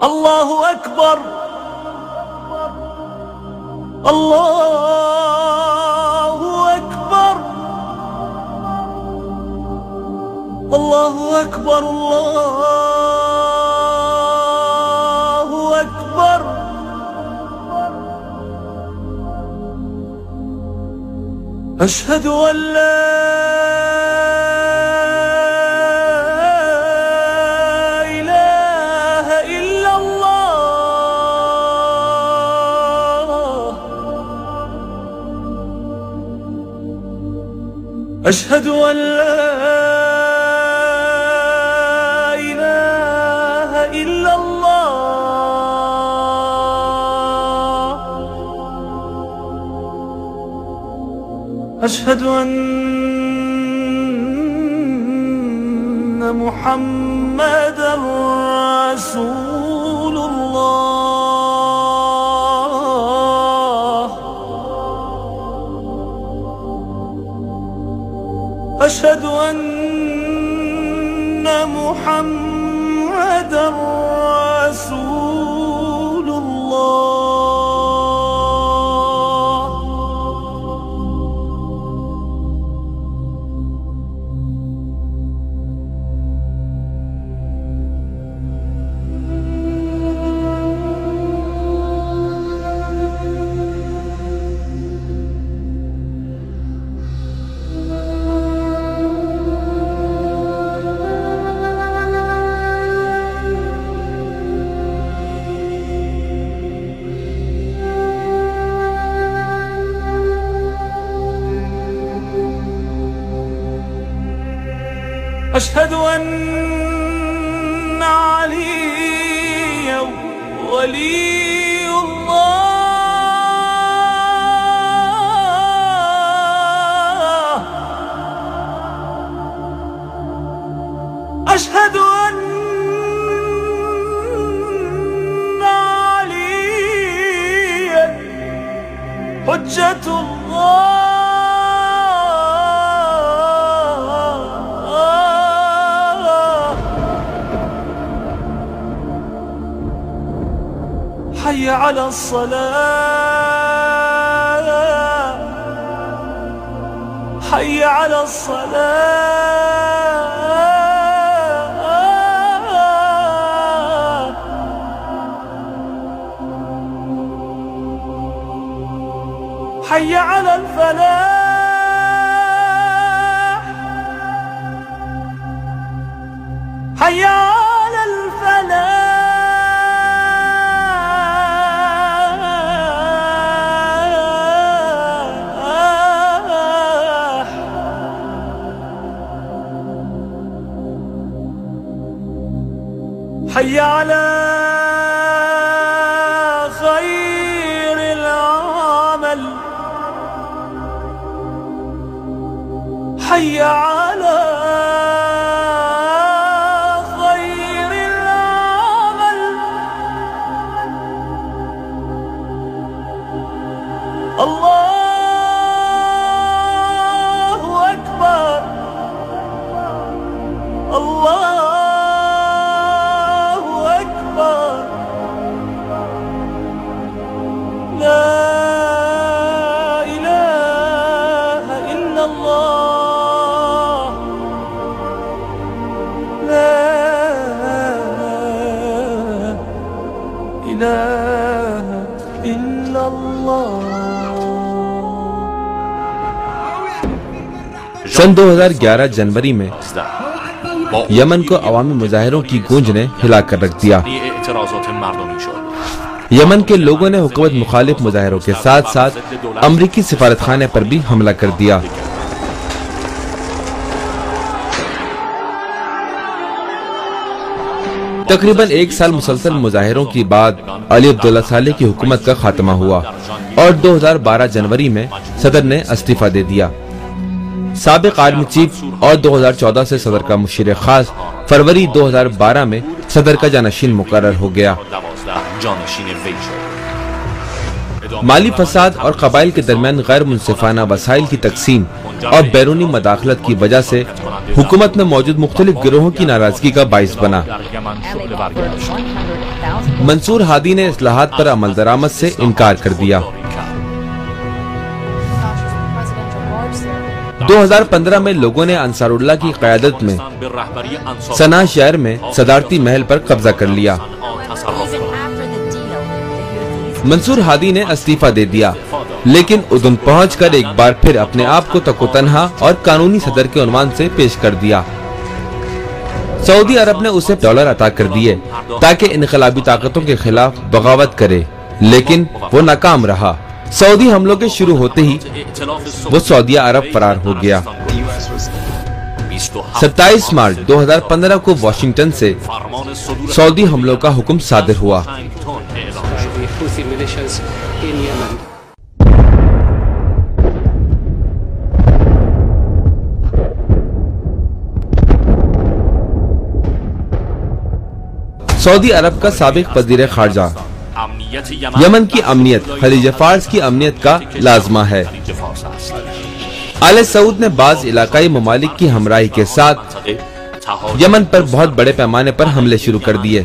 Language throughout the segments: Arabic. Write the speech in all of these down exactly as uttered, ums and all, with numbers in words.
الله أكبر الله أكبر الله أكبر الله أكبر. أشهد أن لا إله إلا الله. أشهد أن لا إله إلا الله. أشهد أن محمدًا رسول الله. أشهد أن محمدًا رسول الله. أشهد أن عليا ولي الله. أشهد أن عليا حجة الله. حي على الصلاة حي على الصلاة. حي على الفلاح حي على الفلاح. حي على خير العمل حي على خير العمل. الله أكبر الله لا إله إلا الله. لا إله إلا الله. सन दो हज़ार ग्यारह जनवरी में यमन को अवामी मुजाहिरों की गूंज ने हिला कर रख दिया। यमन के लोगों ने हुकूमत मुखालिफ मुजाहिरों के साथ साथ अमरीकी सिफारतखाने पर भी हमला कर दिया। तकरीबन एक साल मुसलसल मुजाहिरों के बाद अली अब्दुल्ला सालेह की हुकूमत का खात्मा हुआ और दो हज़ार बारह जनवरी में सदर ने इस्तीफा दे दिया। साबिक आर्मी चीफ और दो हज़ार चौदह से सदर का मुशीर खास फरवरी दो हज़ार बारह में सदर का जानशीन मुकर्रर हो गया। माली फसाद और कबाइल के दरमियान गैर मुनसिफाना वसाइल की तकसीम اور بیرونی مداخلت کی وجہ سے حکومت میں موجود مختلف گروہوں کی ناراضگی کا باعث بنا۔ منصور ہادی نے اصلاحات پر عمل درآمد سے انکار کر دیا۔ دو ہزار پندرہ میں لوگوں نے انصار اللہ کی قیادت میں صنعا شہر میں صدارتی محل پر قبضہ کر لیا۔ منصور ہادی نے استعفیٰ دے دیا، لیکن اردن پہنچ کر ایک بار پھر اپنے آپ کو تک و تنہا اور قانونی صدر کے عنوان سے پیش کر دیا۔ سعودی عرب نے اسے ڈالر عطا کر دیے تاکہ انقلابی طاقتوں کے خلاف بغاوت کرے، لیکن وہ ناکام رہا۔ سعودی حملوں کے شروع ہوتے ہی وہ سعودی عرب فرار ہو گیا۔ ستائیس مارچ دو ہزار پندرہ کو واشنگٹن سے سعودی حملوں کا حکم صادر ہوا۔ سعودی عرب کا سابق وزیر خارجہ یمن کی امنیت خلیج فارس کی امنیت کا لازمہ ہے۔ آل سعود نے بعض علاقائی ممالک کی ہمراہی کے ساتھ یمن پر بہت بڑے پیمانے پر حملے شروع کر دیے۔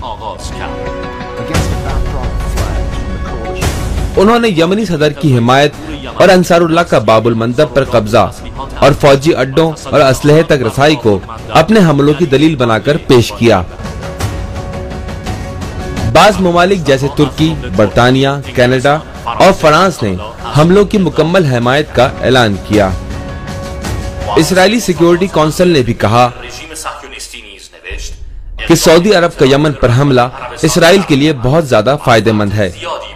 انہوں نے یمنی صدر کی حمایت اور انصار اللہ کا باب المندب پر قبضہ اور فوجی اڈوں اور اسلحے تک رسائی کو اپنے حملوں کی دلیل بنا کر پیش کیا۔ بعض ممالک جیسے ترکی، برطانیہ، کینیڈا اور فرانس نے حملوں کی مکمل حمایت کا اعلان کیا۔ اسرائیلی سیکیورٹی کونسل نے بھی کہا کہ سعودی عرب کا یمن پر حملہ اسرائیل کے لیے بہت زیادہ فائدہ مند ہے۔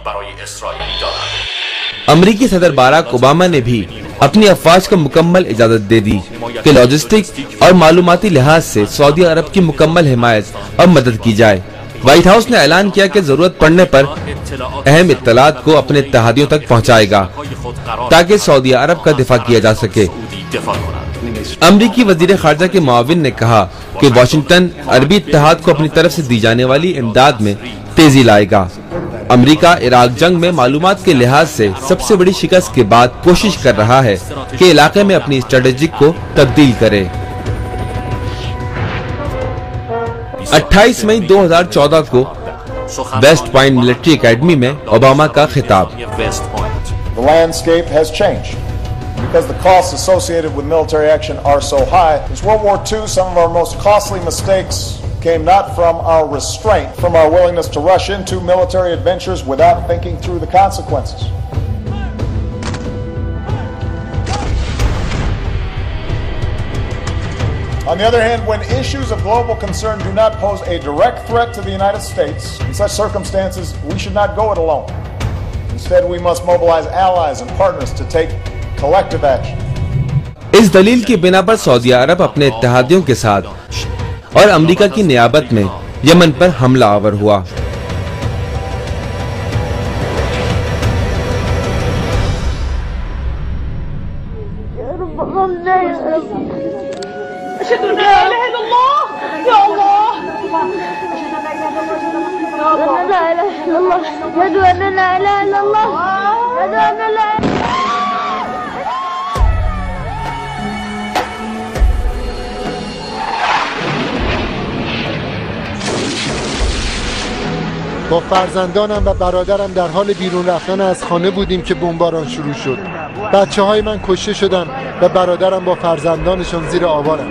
امریکی صدر باراک اوباما نے بھی اپنی افواج کو مکمل اجازت دے دی کہ لاجسٹک اور معلوماتی لحاظ سے سعودی عرب کی مکمل حمایت اور مدد کی جائے۔ وائٹ ہاؤس نے اعلان کیا کہ ضرورت پڑنے پر اہم اطلاعات کو اپنے اتحادیوں تک پہنچائے گا تاکہ سعودی عرب کا دفاع کیا جا سکے۔ امریکی وزیر خارجہ کے معاون نے کہا کہ واشنگٹن عربی اتحاد کو اپنی طرف سے دی جانے والی امداد میں تیزی لائے گا۔ امریکہ عراق جنگ میں معلومات کے لحاظ سے سب سے بڑی شکست کے بعد کوشش کر رہا ہے کہ علاقے میں اپنی اسٹریٹجک کو تبدیل کرے۔ اٹھائیس مئی دو ہزار چودہ کو ویسٹ پوائنٹ ملٹری اکیڈمی میں اوباما کا خطاب۔ The landscape has changed because the costs associated with military action are so high. Since World War Two, some of our most costly mistakes came not from our restraint, from our willingness to rush into military adventures without thinking through the consequences. On the other hand, when issues of global concern do not pose a direct threat to the United States, in such circumstances, we should not go it alone. Instead, we must mobilize allies and partners to take collective action. اس دلیل کی بنا پر سعودی عرب اپنے اتحادیوں کے ساتھ اور امریکہ کی نیابت میں یمن پر حملہ آور ہوا۔ أشهد أن لا إله إلا الله يا الله أشهد أن لا إله إلا الله أشهد أن لا إله إلا الله أشهد أن لا با فرزندانم و برادرم در حال بیرون رفتن از خانه بودیم که بمباران شروع شد. بچه های من کشته شدن و برادرم با فرزندانشان زیر آوارند.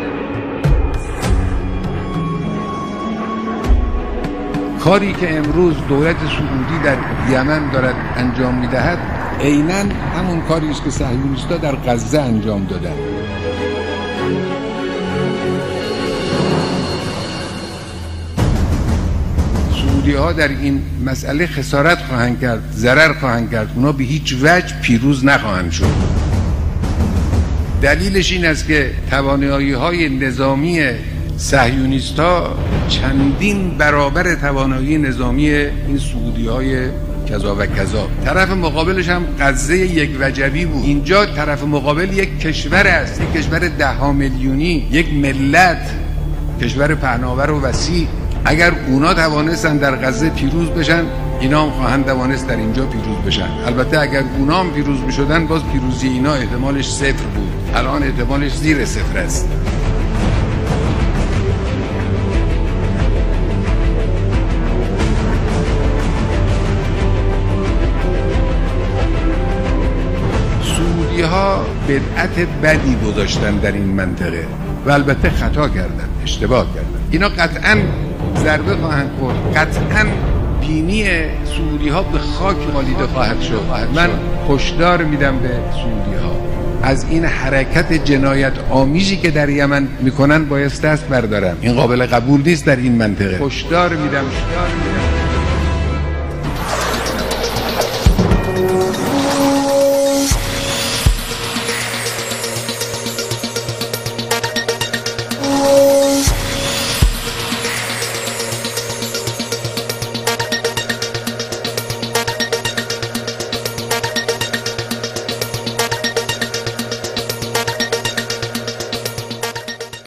کاری که امروز دولت سعودی در یمن دارد انجام می‌دهد عیناً همون کاری است که صهیونیست‌ها در غزه انجام دادند. سعودی‌ها در این مسئله خسارت خواهند کرد، ضرر خواهند کرد. اونا به هیچ وجه پیروز نخواهند شد. دلیلش این است که توانایی‌های نظامی صهیونیست‌ها چندین برابر توانایی نظامی این سعودی‌های کذا و کذا. طرف مقابلش هم غزه یک وجبی بود. اینجا طرف مقابل یک کشور است، یک کشور ده ها میلیونی، یک ملت، کشور پهناور و وسیع. اگر اونا توانستن در غزه پیروز بشن، اینا هم خواهند توانست در اینجا پیروز بشن. البته اگر اونا هم پیروز می‌شدن، باز پیروزی اینا احتمالش صفر بود. الان احتمالش زیر صفر است. سعودی ها بدعت بدی گذاشتن در این منطقه و البته خطا کردن، اشتباه کردن. اینا قطعاً ضربه خواهند خورد، قطعاً دینی سعودی ها به خاک مالیده خواهد شد. من هشدار میدم به سعودی ها از این حرکت جنایت آمیزی که در یمن میکنن باید دست بردارن. این قابل قبول نیست در این منطقه. هشدار میدم.